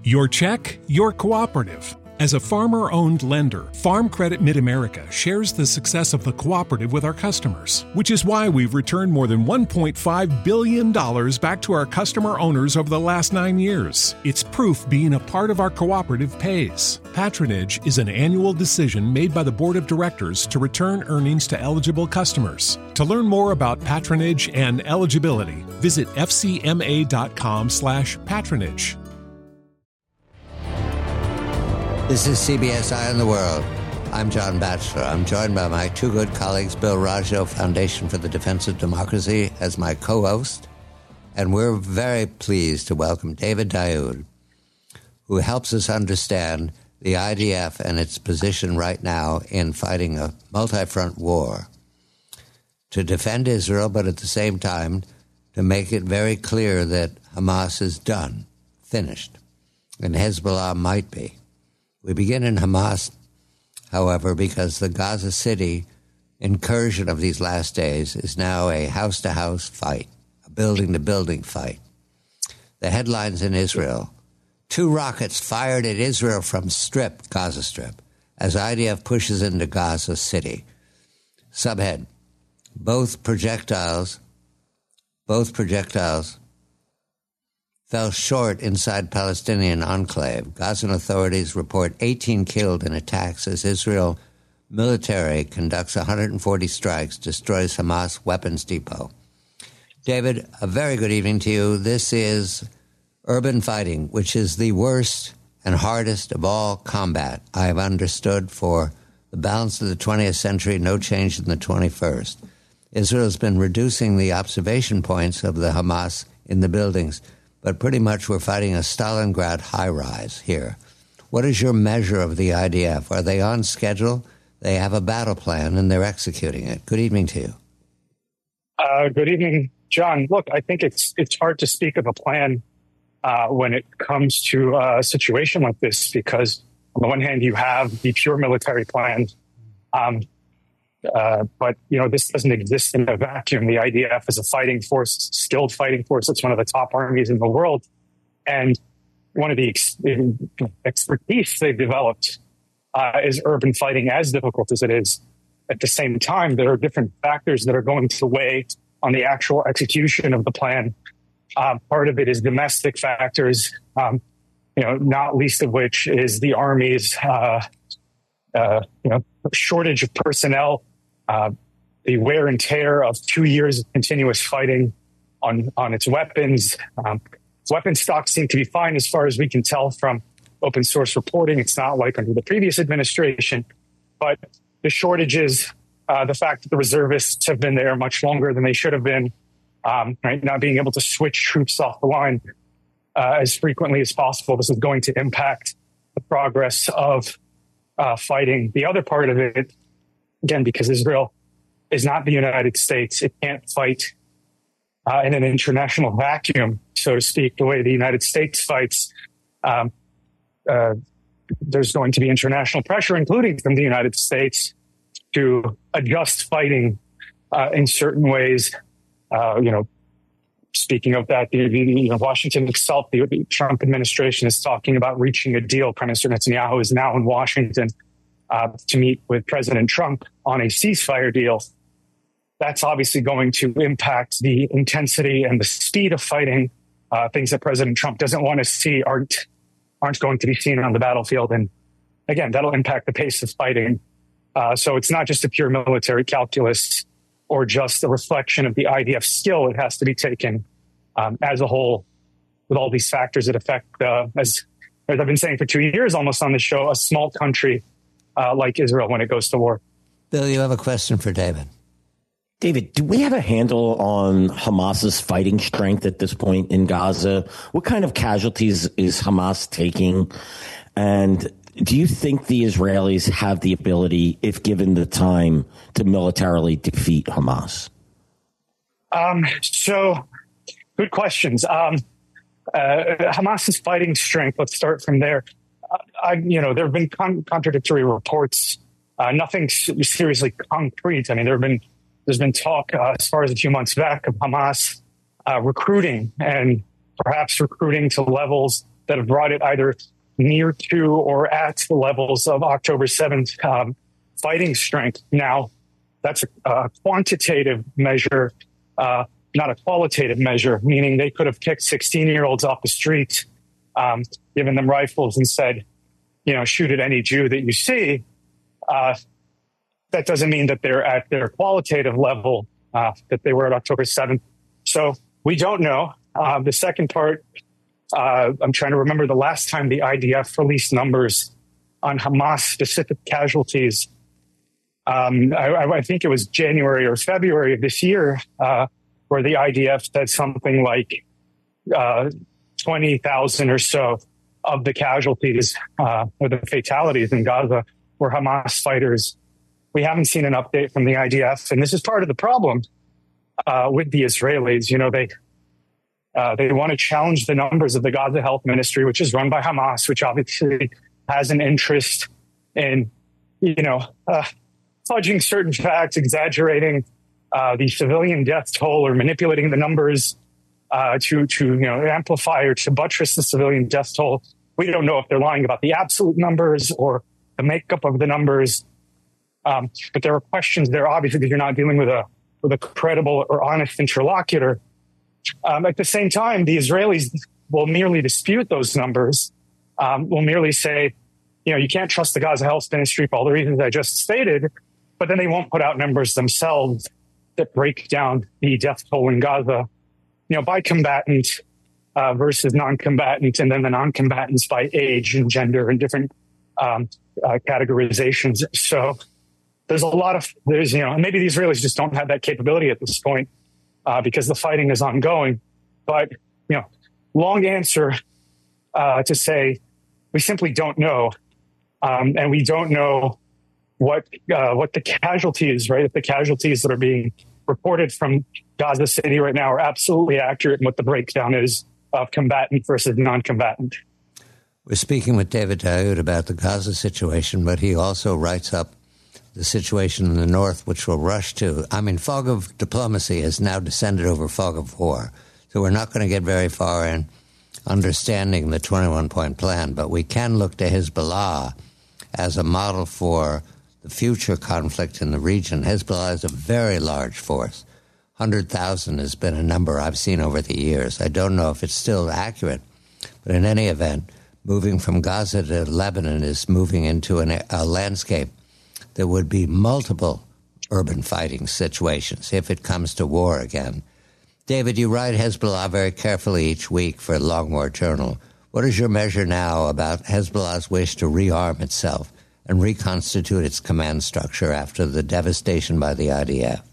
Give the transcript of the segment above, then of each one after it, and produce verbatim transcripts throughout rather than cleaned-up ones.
Your check, your cooperative. As a farmer-owned lender, Farm Credit Mid-America shares the success of the cooperative with our customers, which is why we've returned more than one point five billion dollars back to our customer owners over the last nine years. It's proof being a part of our cooperative pays. Patronage is an annual decision made by the Board of Directors to return earnings to eligible customers. To learn more about patronage and eligibility, visit f c m a dot com slash patronage. This is C B S Eye on the World. I'm John Batchelor. I'm joined by my two good colleagues, Bill Raggio, Foundation for the Defense of Democracy, as my co-host. And we're very pleased to welcome David Daoud, who helps us understand the I D F and its position right now in fighting a multi-front war to defend Israel, but at the same time to make it very clear that Hamas is done, finished, and Hezbollah might be. We begin in Hamas, however, because the Gaza City incursion of these last days is now a house-to-house fight, a building-to-building fight. The headlines in Israel: two rockets fired at Israel from Strip, Gaza Strip, as I D F pushes into Gaza City. Subhead: both projectiles, both projectiles fell short inside Palestinian enclave. Gazan authorities report eighteen killed in attacks as Israel military conducts one hundred forty strikes, destroys Hamas weapons depot. David, a very good evening to you. This is urban fighting, which is the worst and hardest of all combat I have understood for the balance of the twentieth century, no change in the twenty-first. Israel has been reducing the observation points of the Hamas in the buildings, but pretty much we're fighting a Stalingrad high-rise here. What is your measure of the I D F? Are they on schedule? They have a battle plan, and they're executing it. Good evening to you. Uh, good evening, John. Look, I think it's it's hard to speak of a plan uh, when it comes to a situation like this, because on the one hand, you have the pure military plan, um, Uh, but, you know, this doesn't exist in a vacuum. The I D F is a fighting force, skilled fighting force. It's one of the top armies in the world. And one of the ex- expertise they've developed uh, is urban fighting, as difficult as it is. At the same time, there are different factors that are going to weigh on the actual execution of the plan. Uh, part of it is domestic factors, um, you know, not least of which is the Army's, uh, uh, you know, shortage of personnel. Uh, the wear and tear of two years of continuous fighting on, on its weapons. Um, weapon stocks seem to be fine as far as we can tell from open source reporting. It's not like under the previous administration, but the shortages, uh, the fact that the reservists have been there much longer than they should have been, um, right, not being able to switch troops off the line uh, as frequently as possible. This is going to impact the progress of uh, fighting. The other part of it, again, because Israel is not the United States, it can't fight uh, in an international vacuum, so to speak, the way the United States fights. Um, uh, there's going to be international pressure, including from the United States, to adjust fighting uh, in certain ways. Uh, you know, speaking of that, the, the, you know, Washington itself, the, the Trump administration is talking about reaching a deal. Prime Minister Netanyahu is now in Washington Uh, to meet with President Trump on a ceasefire deal. That's obviously going to impact the intensity and the speed of fighting. Uh, things that President Trump doesn't want to see aren't aren't going to be seen on the battlefield. And again, that'll impact the pace of fighting. Uh, so it's not just a pure military calculus or just a reflection of the I D F skill. It has to be taken um, as a whole with all these factors that affect, uh, as, as I've been saying for two years almost on the show, a small country Uh, like Israel when it goes to war. Bill, you have a question for David. David, do we have a handle on Hamas's fighting strength at this point in Gaza? What kind of casualties is Hamas taking? And do you think the Israelis have the ability, if given the time, to militarily defeat Hamas? Um, so, good questions. Um, uh, Hamas's fighting strength, let's start from there. I, you know, there have been con- contradictory reports, uh, nothing seriously concrete. I mean, there have been, there's been talk uh, as far as a few months back of Hamas uh, recruiting and perhaps recruiting to levels that have brought it either near to or at the levels of October seventh um, fighting strength. Now, that's a, a quantitative measure, uh, not a qualitative measure, meaning they could have kicked sixteen-year-olds off the street, um, given them rifles and said, you know, shoot at any Jew that you see. Uh, that doesn't mean that they're at their qualitative level uh, that they were at October seventh. So we don't know. Uh, the second part, uh, I'm trying to remember the last time the I D F released numbers on Hamas-specific casualties. Um, I, I think it was January or February of this year, uh, where the I D F said something like uh, twenty thousand or so of the casualties uh, or the fatalities in Gaza were Hamas fighters. We haven't seen an update from the I D F, and this is part of the problem uh, with the Israelis. You know, they uh, they want to challenge the numbers of the Gaza Health Ministry, which is run by Hamas, which obviously has an interest in, you know, uh, fudging certain facts, exaggerating uh, the civilian death toll, or manipulating the numbers uh, to to you know amplify or to buttress the civilian death toll. We don't know if they're lying about the absolute numbers or the makeup of the numbers. Um, but there are questions there, obviously, because you're not dealing with a with a credible or honest interlocutor. Um, at the same time, the Israelis will merely dispute those numbers, um, will merely say, you know, you can't trust the Gaza Health Ministry for all the reasons I just stated, but then they won't put out numbers themselves that break down the death toll in Gaza, you know, by combatant uh, versus non-combatant, and then the non-combatants by age and gender and different um, uh, categorizations. So there's a lot of, there's, you know, maybe the Israelis just don't have that capability at this point uh, because the fighting is ongoing. But, you know, long answer uh, to say we simply don't know. Um, and we don't know what uh, what the casualties, right? If the casualties that are being reported from Gaza City right now are absolutely accurate and what the breakdown is of combatant versus non-combatant. We're speaking with David Daoud about the Gaza situation, but he also writes up the situation in the north, which we'll rush to. I mean, fog of diplomacy has now descended over fog of war. So we're not going to get very far in understanding the twenty-one point plan, but we can look to Hezbollah as a model for the future conflict in the region. Hezbollah is a very large force. one hundred thousand has been a number I've seen over the years. I don't know if it's still accurate, but in any event, moving from Gaza to Lebanon is moving into an, a landscape there would be multiple urban fighting situations if it comes to war again. David, you write Hezbollah very carefully each week for Long War Journal. What is your measure now about Hezbollah's wish to rearm itself and reconstitute its command structure after the devastation by the I D F?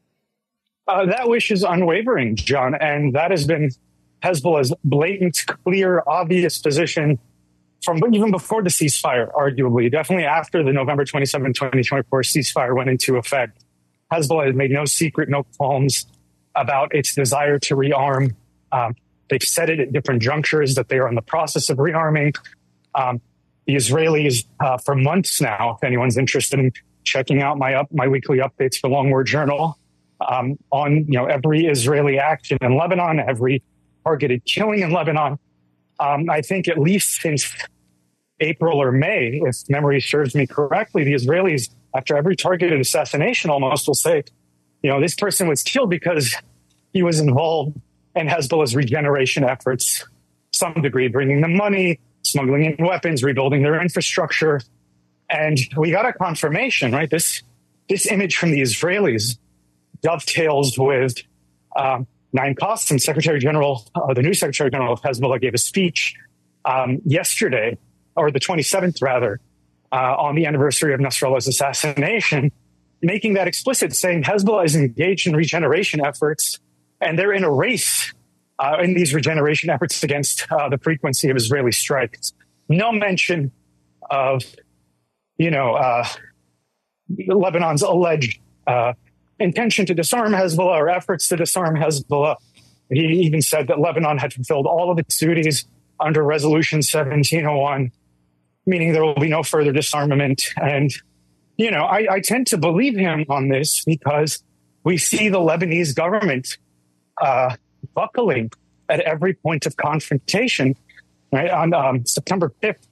Uh, that wish is unwavering, John, and that has been Hezbollah's blatant, clear, obvious position from even before the ceasefire, arguably, definitely after the November twenty-seventh, twenty twenty-four ceasefire went into effect. Hezbollah has made no secret, no qualms about its desire to rearm. Um, they've said it at different junctures that they are in the process of rearming. Um, the Israelis, uh, for months now, if anyone's interested in checking out my up, my weekly updates for Long War Journal um, on you know every Israeli action in Lebanon, every targeted killing in Lebanon. Um, I think at least since April or May, if memory serves me correctly, the Israelis, after every targeted assassination almost, will say, you know, this person was killed because he was involved in Hezbollah's regeneration efforts, some degree, bringing them money, smuggling in weapons, rebuilding their infrastructure. And we got a confirmation, right? This this image from the Israelis dovetails with um, Naim Qassem, Secretary General, uh, the new Secretary General of Hezbollah, gave a speech um, yesterday, or the twenty-seventh rather, uh, on the anniversary of Nasrallah's assassination, making that explicit, saying Hezbollah is engaged in regeneration efforts, and they're in a race uh, in these regeneration efforts against uh, the frequency of Israeli strikes. No mention of, you know, uh, Lebanon's alleged uh, intention to disarm Hezbollah or efforts to disarm Hezbollah. He even said that Lebanon had fulfilled all of its duties under Resolution seventeen oh one, meaning there will be no further disarmament. And, you know, I, I tend to believe him on this because we see the Lebanese government uh, buckling at every point of confrontation. right? On um, September fifth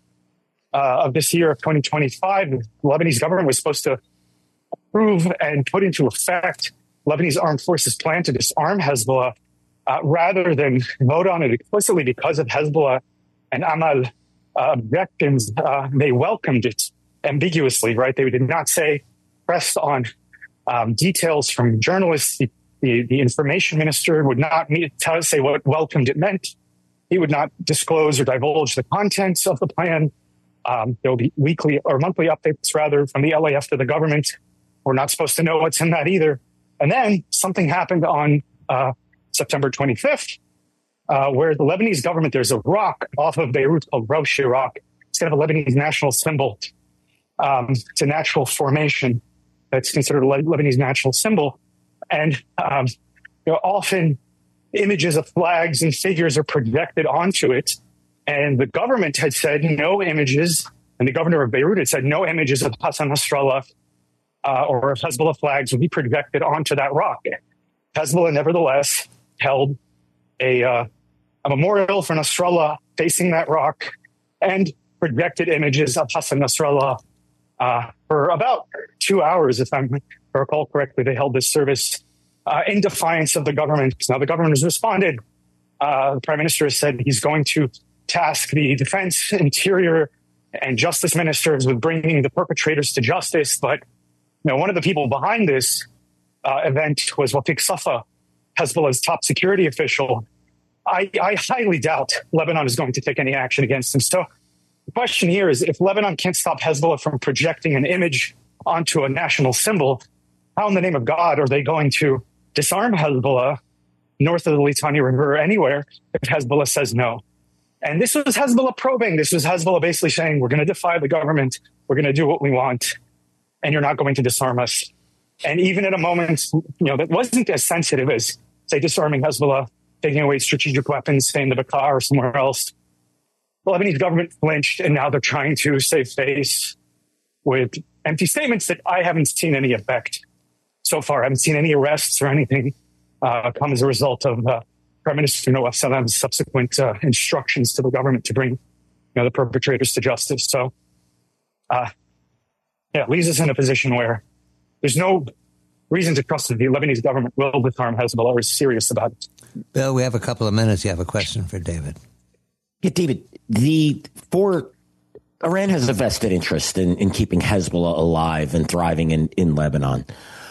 uh, of this year of twenty twenty-five, the Lebanese government was supposed to approve and put into effect Lebanese armed forces' plan to disarm Hezbollah, uh, rather than vote on it explicitly because of Hezbollah and Amal uh, objections. Uh, they welcomed it ambiguously, right? They did not say, pressed on um, details from journalists. The, the, the information minister would not meet, tell, say what welcomed it meant. He would not disclose or divulge the contents of the plan. Um, there will be weekly or monthly updates, rather, from the L A F to the government. We're not supposed to know what's in that either. And then something happened on uh, September twenty-fifth, uh, where the Lebanese government, there's a rock off of Beirut called Rosh Rock. It's kind of a Lebanese national symbol. Um, it's a natural formation that's considered a Lebanese national symbol. And um, you know, often images of flags and figures are projected onto it. And the government had said no images, and the governor of Beirut had said no images of Hassan Nasrallah uh, or Hezbollah flags would be projected onto that rock. Hezbollah, nevertheless, held a, uh, a memorial for Nasrallah facing that rock and projected images of Hassan Nasrallah uh, for about two hours, if I recall correctly. They held this service uh, in defiance of the government. Now, the government has responded. Uh, the prime minister has said he's going to task the defense, interior, and justice ministers with bringing the perpetrators to justice. But you know, one of the people behind this uh, event was Wafiq Safa, Hezbollah's top security official. I, I highly doubt Lebanon is going to take any action against him. So the question here is, if Lebanon can't stop Hezbollah from projecting an image onto a national symbol, how in the name of God are they going to disarm Hezbollah north of the Litani River or anywhere if Hezbollah says no? And this was Hezbollah probing. This was Hezbollah basically saying, we're going to defy the government. We're going to do what we want. And you're not going to disarm us. And even at a moment, you know, that wasn't as sensitive as, say, disarming Hezbollah, taking away strategic weapons, say in the Bekaa or somewhere else, the Lebanese government flinched, and now they're trying to save face with empty statements that I haven't seen any effect so far. I haven't seen any arrests or anything uh, come as a result of uh, Prime Minister Nawaf Salam's subsequent uh, instructions to the government to bring, you know, the perpetrators to justice. So, uh, yeah, it leaves us in a position where there's no reason to trust that the Lebanese government will disarm Hezbollah or is serious about it. Bill, we have a couple of minutes. You have a question for David. Yeah, David, the for Iran has a vested interest in, in keeping Hezbollah alive and thriving in, in Lebanon.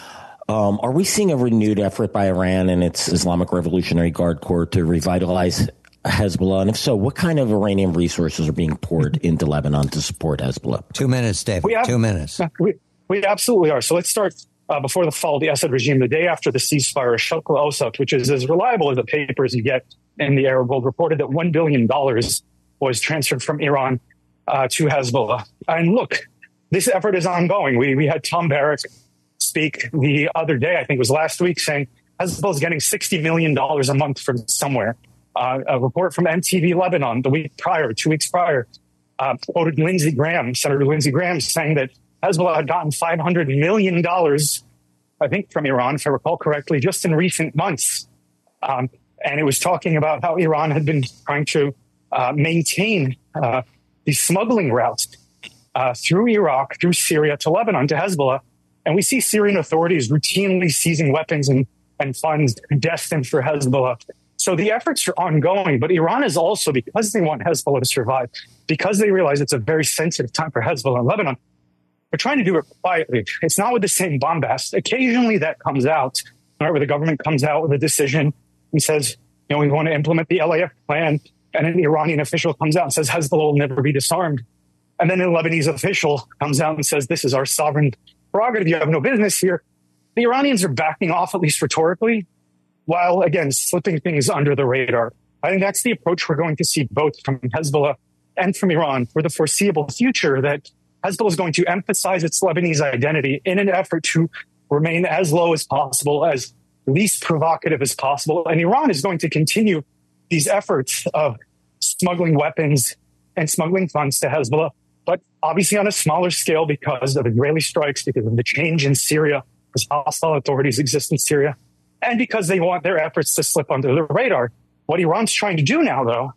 Um, are we seeing a renewed effort by Iran and its Islamic Revolutionary Guard Corps to revitalize Hezbollah? And if so, what kind of Iranian resources are being poured into Lebanon to support Hezbollah? Two minutes, David. We have, Two minutes. We, we absolutely are. So let's start uh, before the fall of the Assad regime, the day after the ceasefire. Sharq al-Awsat, which is as reliable as the papers you get in the Arab world, reported that one billion dollars was transferred from Iran uh, to Hezbollah. And look, this effort is ongoing. We, we had Tom Barrack speak the other day, I think it was last week, saying Hezbollah is getting sixty million dollars a month from somewhere. Uh, a report from M T V Lebanon the week prior, two weeks prior, uh, quoted Lindsey Graham, Senator Lindsey Graham, saying that Hezbollah had gotten five hundred million dollars, I think, from Iran, if I recall correctly, just in recent months. Um, and it was talking about how Iran had been trying to uh, maintain uh, these smuggling routes uh, through Iraq, through Syria to Lebanon, to Hezbollah. And we see Syrian authorities routinely seizing weapons and, and funds destined for Hezbollah. So the efforts are ongoing, but Iran is also, because they want Hezbollah to survive, because they realize it's a very sensitive time for Hezbollah in Lebanon, they're trying to do it quietly. It's not with the same bombast. Occasionally that comes out, right, where the government comes out with a decision and says, you know, we want to implement the L A F plan, and an Iranian official comes out and says Hezbollah will never be disarmed. And then a Lebanese official comes out and says, this is our sovereign prerogative. You have no business here. The Iranians are backing off, at least rhetorically, while, again, slipping things under the radar. I think that's the approach we're going to see both from Hezbollah and from Iran for the foreseeable future, that Hezbollah is going to emphasize its Lebanese identity in an effort to remain as low as possible, as least provocative as possible. And Iran is going to continue these efforts of smuggling weapons and smuggling funds to Hezbollah, but obviously on a smaller scale because of Israeli strikes, because of the change in Syria, because hostile authorities exist in Syria, and because they want their efforts to slip under the radar. What Iran's trying to do now, though,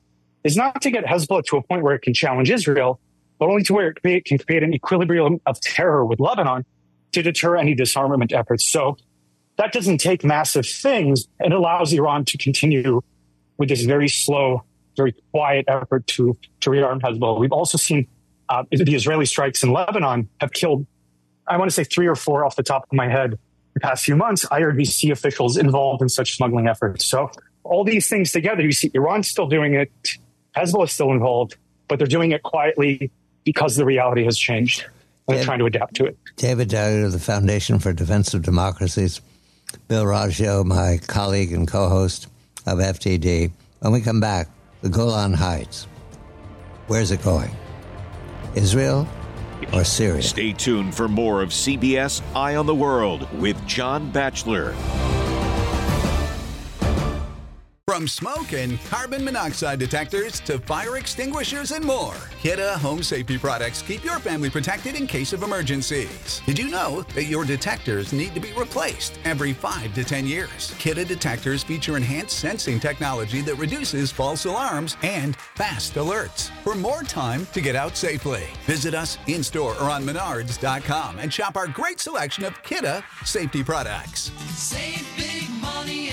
is not to get Hezbollah to a point where it can challenge Israel, but only to where it create, can create an equilibrium of terror with Lebanon to deter any disarmament efforts. So that doesn't take massive things. It allows Iran to continue with this very slow, very quiet effort to, to rearm Hezbollah. We've also seen uh, the Israeli strikes in Lebanon have killed, I want to say three or four off the top of my head, the past few months, I R G C officials involved in such smuggling efforts. So all these things together, you see Iran still doing it, Hezbollah is still involved, but they're doing it quietly because the reality has changed. And they're David, trying to adapt to it. David Dyer of the Foundation for Defense of Democracies, Bill Raggio, my colleague and co-host of F T D. When we come back, the Golan Heights, where's it going? Israel or Syria? Stay tuned for more of C B S Eye on the World with John Batchelor. From smoke and carbon monoxide detectors to fire extinguishers and more, Kidde Home Safety Products keep your family protected in case of emergencies. Did you know that your detectors need to be replaced every five to ten years? Kidde detectors feature enhanced sensing technology that reduces false alarms and fast alerts for more time to get out safely. Visit us in-store or on menards dot com and shop our great selection of Kidde safety products. Save big money